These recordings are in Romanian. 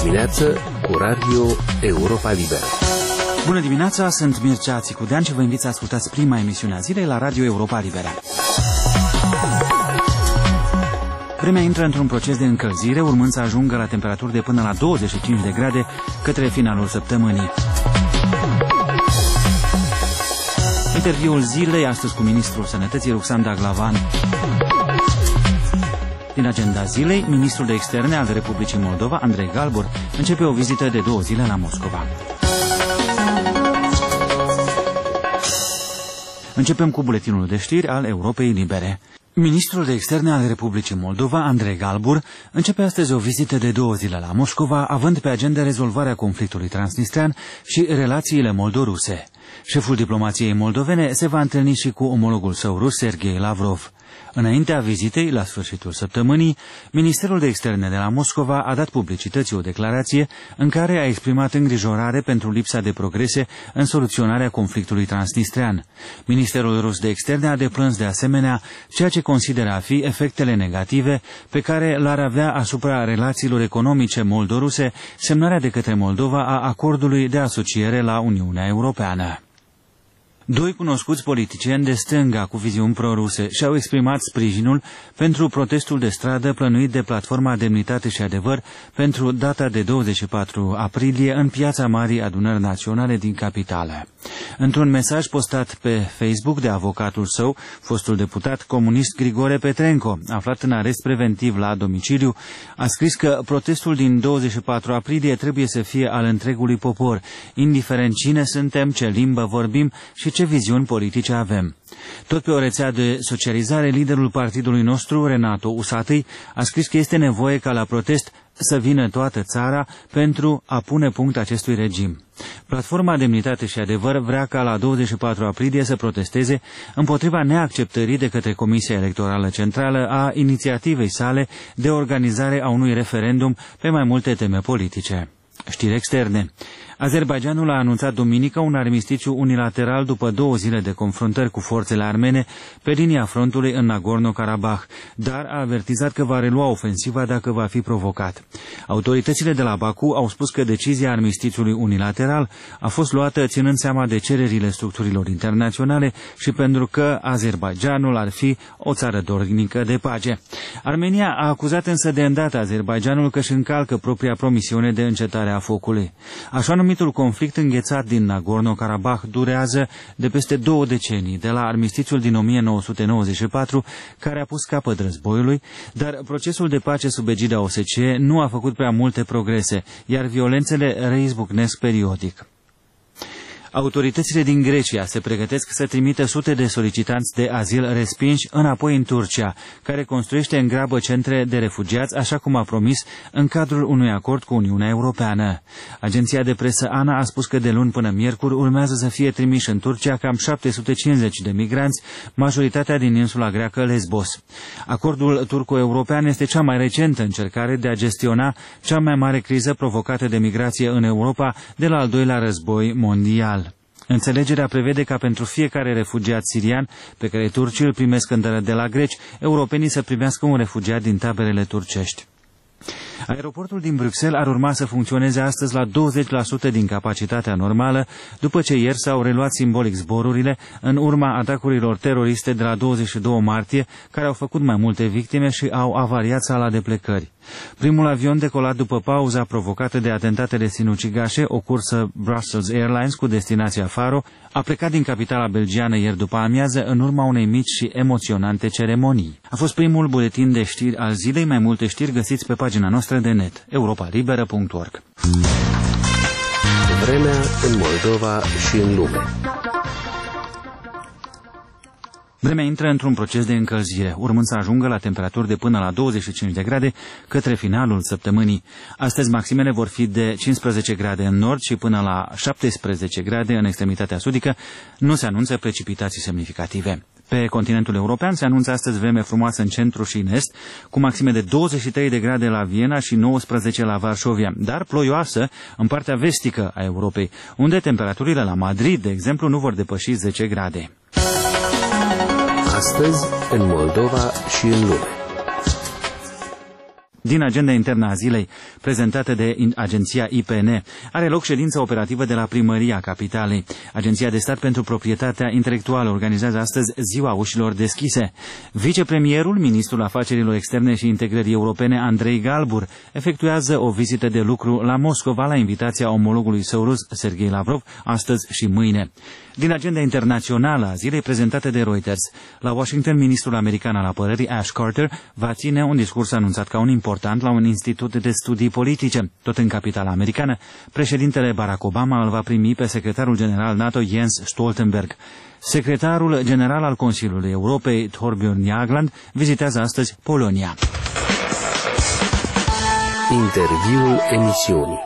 dimineață cu Radio Europa Liberă. Bună dimineața, sunt Mircea Țicudean și vă invit să ascultați prima emisiune a zilei la Radio Europa Liberă. Vremea intră într-un proces de încălzire, urmând să ajungă la temperaturi de până la 25 de grade către finalul săptămânii. Interviul zilei astăzi cu ministrul Sănătății Ruxandra Glavan. Din agenda zilei, ministrul de externe al Republicii Moldova, Andrei Galbur, începe o vizită de 2 zile la Moscova. Începem cu buletinul de știri al Europei Libere. Ministrul de externe al Republicii Moldova, Andrei Galbur, începe astăzi o vizită de 2 zile la Moscova, având pe agenda rezolvarea conflictului transnistrean și relațiile moldoruse. Șeful diplomației moldovene se va întâlni și cu omologul său rus, Sergei Lavrov. Înaintea vizitei, la sfârșitul săptămânii, Ministerul de Externe de la Moscova a dat publicității o declarație în care a exprimat îngrijorare pentru lipsa de progrese în soluționarea conflictului transnistrean. Ministerul rus de Externe a deplâns de asemenea ceea ce consideră a fi efectele negative pe care l-ar avea asupra relațiilor economice moldoruse semnarea de către Moldova a acordului de asociere la Uniunea Europeană. 2 cunoscuți politicieni de stânga cu viziuni proruse și-au exprimat sprijinul pentru protestul de stradă plănuit de Platforma Demnitate și Adevăr pentru data de 24 aprilie în Piața Marii Adunări Naționale din capitală. Într-un mesaj postat pe Facebook de avocatul său, fostul deputat comunist Grigore Petrenco, aflat în arest preventiv la domiciliu, a scris că protestul din 24 aprilie trebuie să fie al întregului popor, indiferent cine suntem, ce limbă vorbim și ce viziuni politice avem. Tot pe o rețea de socializare, liderul partidului nostru, Renato Usatăi, a scris că este nevoie ca la protest să vină toată țara pentru a pune punct acestui regim. Platforma Demnitate și Adevăr vrea ca la 24 aprilie să protesteze împotriva neacceptării de către Comisia Electorală Centrală a inițiativei sale de organizare a unui referendum pe mai multe teme politice. Știri externe. Azerbaidjanul a anunțat duminică un armistițiu unilateral după 2 zile de confruntări cu forțele armene pe linia frontului în Nagorno-Karabakh, dar a avertizat că va relua ofensiva dacă va fi provocat. Autoritățile de la Baku au spus că decizia armistițiului unilateral a fost luată ținând seama de cererile structurilor internaționale și pentru că Azerbaidjanul ar fi o țară dornică de pace. Armenia a acuzat însă de îndată Azerbaidjanul că își încalcă propria promisiune de încetare a focului. Așa numitul conflict înghețat din Nagorno-Karabakh durează de peste 2 decenii, de la armistițiul din 1994, care a pus capăt războiului, dar procesul de pace sub egida OSCE nu a făcut prea multe progrese, iar violențele reizbucnesc periodic. Autoritățile din Grecia se pregătesc să trimită sute de solicitanți de azil respinși înapoi în Turcia, care construiește în grabă centre de refugiați, așa cum a promis în cadrul unui acord cu Uniunea Europeană. Agenția de presă ANA a spus că de luni până miercuri urmează să fie trimiși în Turcia cam 750 de migranți, majoritatea din insula greacă Lesbos. Acordul turco-european este cea mai recentă încercare de a gestiona cea mai mare criză provocată de migrație în Europa de la al doilea război mondial. Înțelegerea prevede ca pentru fiecare refugiat sirian pe care turcii îl primesc de la greci, europenii să primească un refugiat din taberele turcești. Aeroportul din Bruxelles ar urma să funcționeze astăzi la 20% din capacitatea normală, după ce ieri s-au reluat simbolic zborurile în urma atacurilor teroriste de la 22 martie, care au făcut mai multe victime și au avariat sala de plecări. Primul avion decolat după pauza provocată de atentatele sinucigașe, o cursă Brussels Airlines cu destinația Faro, a plecat din capitala belgiană ieri după amiază în urma unei mici și emoționante ceremonii. A fost primul buletin de știri al zilei, mai multe știri găsiți pe pagina noastră de net, europalibera.org. Vremea în Moldova și în lume. Vremea intră într-un proces de încălzire, urmând să ajungă la temperaturi de până la 25 de grade către finalul săptămânii. Astăzi maximele vor fi de 15 grade în nord și până la 17 grade în extremitatea sudică. Nu se anunță precipitații semnificative. Pe continentul european se anunță astăzi vreme frumoasă în centru și în est, cu maxime de 23 de grade la Viena și 19 la Varșovia, dar ploioasă în partea vestică a Europei, unde temperaturile la Madrid, de exemplu, nu vor depăși 10 grade. Astăzi, în Moldova și în lume. Din agenda internă a zilei, prezentată de agenția IPN, are loc ședința operativă de la Primăria Capitalei. Agenția de Stat pentru Proprietatea Intelectuală organizează astăzi Ziua Ușilor Deschise. Vicepremierul, ministrul Afacerilor Externe și Integrării Europene, Andrei Galbur, efectuează o vizită de lucru la Moscova la invitația omologului său rus, Sergei Lavrov, astăzi și mâine. Din agenda internațională a zilei prezentată de Reuters, la Washington, ministrul american al apărării Ash Carter va ține un discurs anunțat ca un important la un institut de studii politice. Tot în capitala americană, președintele Barack Obama îl va primi pe secretarul general NATO Jens Stoltenberg. Secretarul general al Consiliului Europei, Thorbjørn Jagland, vizitează astăzi Polonia. Interviul emisiunii.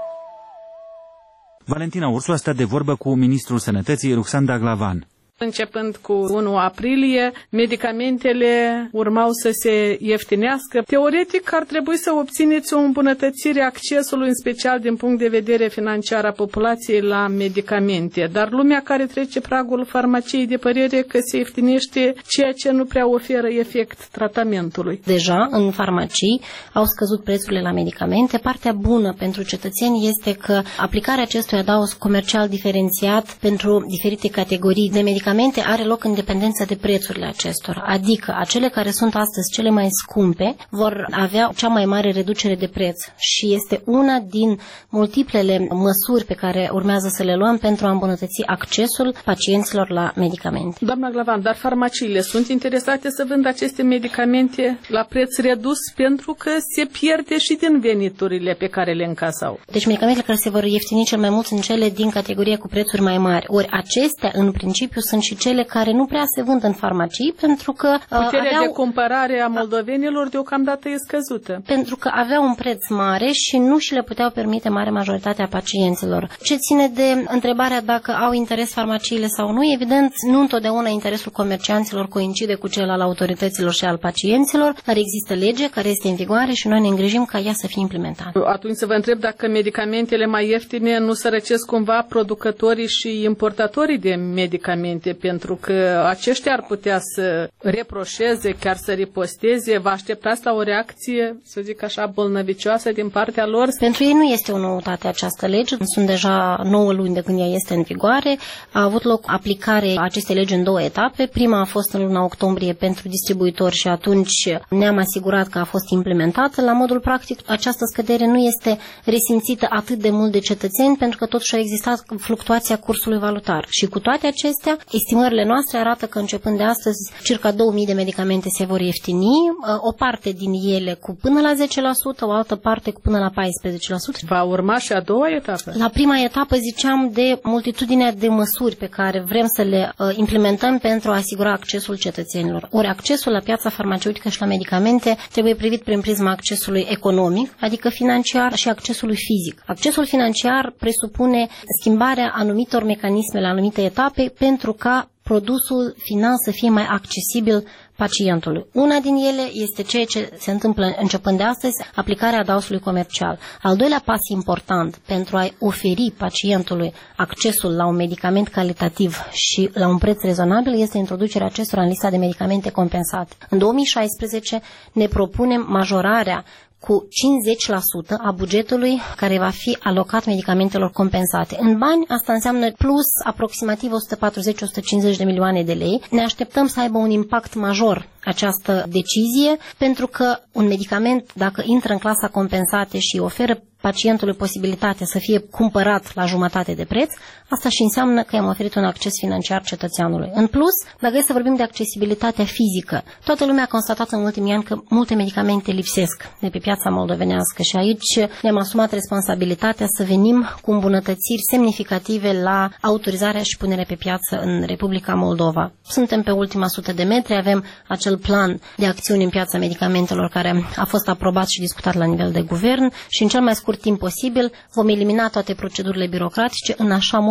Valentina Ursu a stat de vorbă cu ministrul Sănătății, Ruxandra Glavan. Începând cu 1 aprilie, medicamentele urmau să se ieftinească. Teoretic ar trebui să obțineți o îmbunătățire a accesului, în special din punct de vedere financiar a populației, la medicamente. Dar lumea care trece pragul farmaciei de părere că se ieftinește ceea ce nu prea oferă efect tratamentului. Deja în farmacii au scăzut prețurile la medicamente. Partea bună pentru cetățeni este că aplicarea acestui adaos comercial diferențiat pentru diferite categorii de medicamente are loc în dependență de prețurile acestora, adică acele care sunt astăzi cele mai scumpe vor avea cea mai mare reducere de preț și este una din multiplele măsuri pe care urmează să le luăm pentru a îmbunătăți accesul pacienților la medicamente. Doamna Glavan, dar farmaciile sunt interesate să vândă aceste medicamente la preț redus pentru că se pierde și din veniturile pe care le încasau. Deci medicamentele care se vor ieftini cel mai mult sunt cele din categorie cu prețuri mai mari. Ori acestea, în principiu, sunt și cele care nu prea se vând în farmacii pentru că puterea de cumpărare a moldovenilor deocamdată e scăzută. Pentru că aveau un preț mare și nu și le puteau permite mare majoritatea pacienților. Ce ține de întrebarea dacă au interes farmaciile sau nu, evident, nu întotdeauna interesul comercianților coincide cu cel al autorităților și al pacienților, dar există lege care este în vigoare și noi ne îngrijim ca ea să fie implementată. Atunci să vă întreb dacă medicamentele mai ieftine nu sărăcesc cumva producătorii și importatorii de medicamente, pentru că aceștia ar putea să reproșeze, chiar să riposteze. Vă așteptați la o reacție, să zic așa, bolnăvicioasă din partea lor? Pentru ei nu este o noutate această lege. Sunt deja 9 luni de când ea este în vigoare. A avut loc aplicarea acestei legi în 2 etape. Prima a fost în luna octombrie pentru distribuitori și atunci ne-am asigurat că a fost implementată. La modul practic, această scădere nu este resimțită atât de mult de cetățeni pentru că totuși a existat fluctuația cursului valutar. Și cu toate acestea, estimările noastre arată că începând de astăzi, circa 2000 de medicamente se vor ieftini, o parte din ele cu până la 10%, o altă parte cu până la 14%. Va urma și a doua etapă? La prima etapă ziceam de multitudinea de măsuri pe care vrem să le implementăm pentru a asigura accesul cetățenilor. Ori accesul la piața farmaceutică și la medicamente trebuie privit prin prisma accesului economic, adică financiar, și accesului fizic. Accesul financiar presupune schimbarea anumitor mecanisme la anumite etape pentru ca produsul final să fie mai accesibil pacientului. Una din ele este ceea ce se întâmplă începând de astăzi, aplicarea adaosului comercial. Al doilea pas important pentru a oferi pacientului accesul la un medicament calitativ și la un preț rezonabil este introducerea acestora în lista de medicamente compensate. În 2016 ne propunem majorarea cu 50% a bugetului care va fi alocat medicamentelor compensate. În bani, asta înseamnă plus aproximativ 140-150 de milioane de lei. Ne așteptăm să aibă un impact major această decizie, pentru că un medicament, dacă intră în clasa compensate și oferă pacientului posibilitatea să fie cumpărat la jumătate de preț, asta și înseamnă că i-am oferit un acces financiar cetățeanului. În plus, dacă să vorbim de accesibilitatea fizică, toată lumea a constatat în ultimii ani că multe medicamente lipsesc de pe piața moldovenească și aici ne-am asumat responsabilitatea să venim cu îmbunătățiri semnificative la autorizarea și punerea pe piață în Republica Moldova. Suntem pe ultima 100 de metri, avem acel plan de acțiuni în piața medicamentelor care a fost aprobat și discutat la nivel de guvern și în cel mai scurt timp posibil vom elimina toate procedurile birocratice în așa mod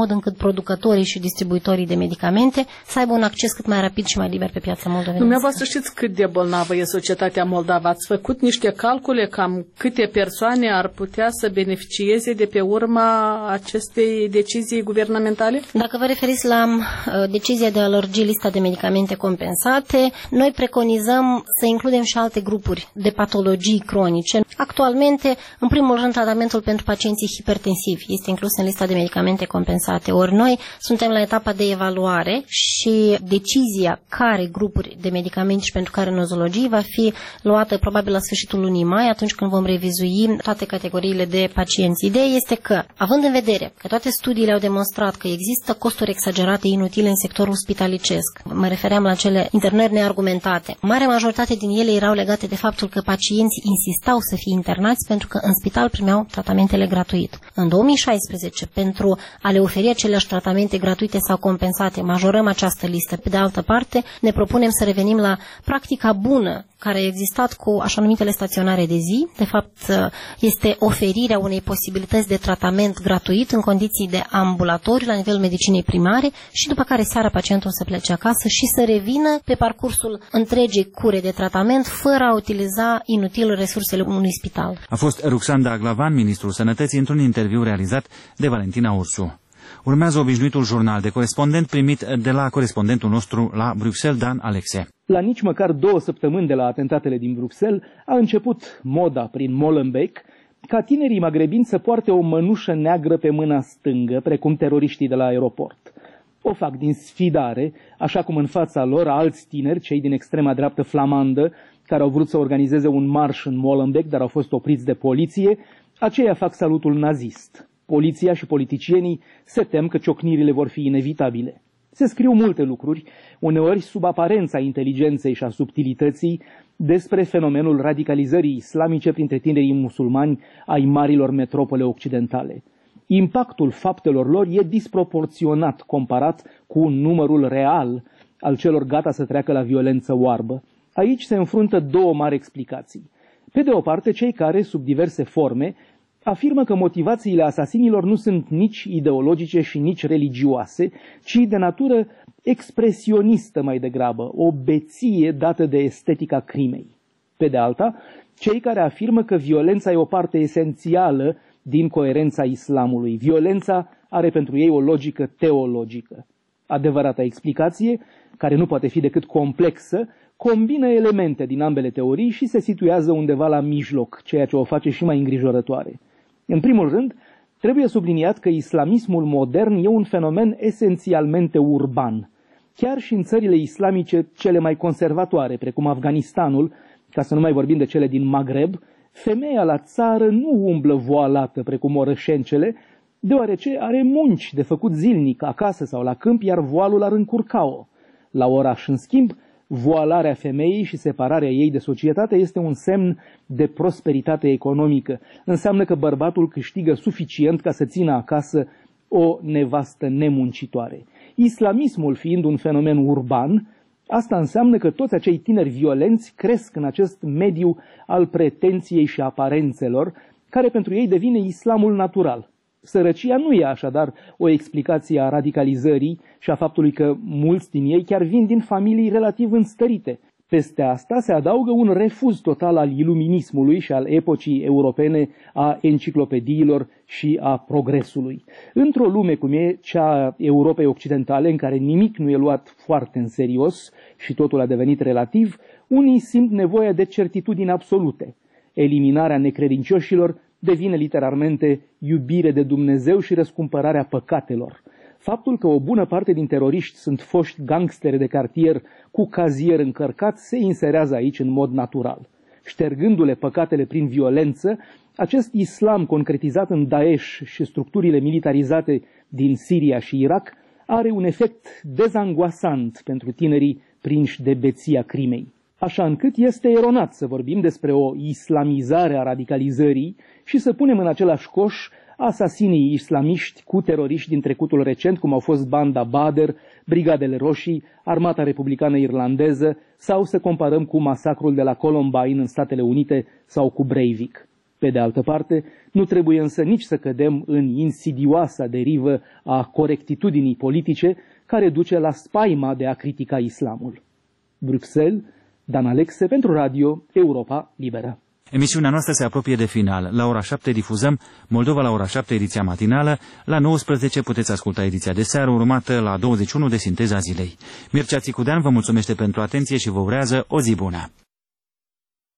mod încât producătorii și distribuitorii de medicamente să aibă un acces cât mai rapid și mai liber pe piața moldovenească. Dumneavoastră știți cât de bolnavă e societatea moldavă. Ați făcut niște calcule cam câte persoane ar putea să beneficieze de pe urma acestei decizii guvernamentale? Dacă vă referiți la decizia de a lărgi lista de medicamente compensate, noi preconizăm să includem și alte grupuri de patologii cronice. Actualmente, în primul rând, tratamentul pentru pacienții hipertensivi este inclus în lista de medicamente compensate. Ori noi suntem la etapa de evaluare și decizia care grupuri de medicamente și pentru care nozologii va fi luată probabil la sfârșitul lunii mai, atunci când vom revizui toate categoriile de pacienți. Ideea este că, având în vedere că toate studiile au demonstrat că există costuri exagerate inutile în sectorul spitalicesc, mă refeream la cele internări neargumentate, marea majoritate din ele erau legate de faptul că pacienții insistau să fie internați pentru că în spital primeau tratamentele gratuit. În 2016, pentru a le oferi aceleași tratamente gratuite sau compensate, majorăm această listă. Pe de altă parte, ne propunem să revenim la practica bună care a existat cu așa numitele staționare de zi. De fapt, este oferirea unei posibilități de tratament gratuit în condiții de ambulatoriu la nivelul medicinei primare și după care seara pacientul să plece acasă și să revină pe parcursul întregii cure de tratament fără a utiliza inutil resursele unui spital. A fost Ruxanda Aglavan, ministrul Sănătății, într-un interviu realizat de Valentina Ursu. Urmează obișnuitul jurnal de corespondent primit de la corespondentul nostru la Bruxelles, Dan Alexe. La nici măcar 2 săptămâni de la atentatele din Bruxelles a început moda prin Molenbeek ca tinerii magrebini să poarte o mănușă neagră pe mâna stângă, precum teroriștii de la aeroport. O fac din sfidare, așa cum în fața lor alți tineri, cei din extrema dreaptă flamandă, care au vrut să organizeze un marș în Molenbeek, dar au fost opriți de poliție, aceia fac salutul nazist. Poliția și politicienii se tem că ciocnirile vor fi inevitabile. Se scriu multe lucruri, uneori sub aparența inteligenței și a subtilității, despre fenomenul radicalizării islamice printre tinerii musulmani ai marilor metropole occidentale. Impactul faptelor lor e disproporționat comparat cu numărul real al celor gata să treacă la violență oarbă. Aici se înfruntă 2 mari explicații. Pe de o parte, cei care, sub diverse forme, afirmă că motivațiile asasinilor nu sunt nici ideologice și nici religioase, ci de natură expresionistă mai degrabă, o beție dată de estetica crimei. Pe de alta, cei care afirmă că violența e o parte esențială din coerența islamului. Violența are pentru ei o logică teologică. Adevărata explicație, care nu poate fi decât complexă, combină elemente din ambele teorii și se situează undeva la mijloc, ceea ce o face și mai îngrijorătoare. În primul rând, trebuie subliniat că islamismul modern e un fenomen esențialmente urban. Chiar și în țările islamice cele mai conservatoare, precum Afganistanul, ca să nu mai vorbim de cele din Maghreb, femeia la țară nu umblă voalată precum orășencele, deoarece are munci de făcut zilnic, acasă sau la câmp, iar voalul ar încurca-o. La oraș, în schimb, voalarea femeii și separarea ei de societate este un semn de prosperitate economică. Înseamnă că bărbatul câștigă suficient ca să țină acasă o nevastă nemuncitoare. Islamismul fiind un fenomen urban, asta înseamnă că toți acei tineri violenți cresc în acest mediu al pretenției și aparențelor, care pentru ei devine islamul natural. Sărăcia nu e așadar o explicație a radicalizării și a faptului că mulți din ei chiar vin din familii relativ înstărite. Peste asta se adaugă un refuz total al iluminismului și al epocii europene, a enciclopediilor și a progresului. Într-o lume cum e cea a Europei Occidentale, în care nimic nu e luat foarte în serios și totul a devenit relativ, unii simt nevoia de certitudini absolute. Eliminarea necredincioșilor devine literalmente iubire de Dumnezeu și răscumpărarea păcatelor. Faptul că o bună parte din teroriști sunt foști gangsteri de cartier cu cazier încărcat se inserează aici în mod natural. Ștergându-le păcatele prin violență, acest islam concretizat în Daesh și structurile militarizate din Siria și Irak are un efect dezangoasant pentru tinerii prinși de beția crimei. Așa încât este eronat să vorbim despre o islamizare a radicalizării și să punem în același coș asasinii islamiști cu teroriști din trecutul recent, cum au fost Banda Badr, Brigadele Roșii, Armata Republicană Irlandeză, sau să comparăm cu masacrul de la Columbine în Statele Unite sau cu Breivik. Pe de altă parte, nu trebuie însă nici să cădem în insidioasa derivă a corectitudinii politice care duce la spaima de a critica islamul. Bruxelles, Dan Alexe pentru Radio Europa Liberă. Emisiunea noastră se apropie de final. La ora 7 difuzăm Moldova la ora 7, ediția matinală. La 19 puteți asculta ediția de seară, urmată la 21 de Sinteza Zilei. Mircea Țicudean vă mulțumește pentru atenție și vă urează o zi bună.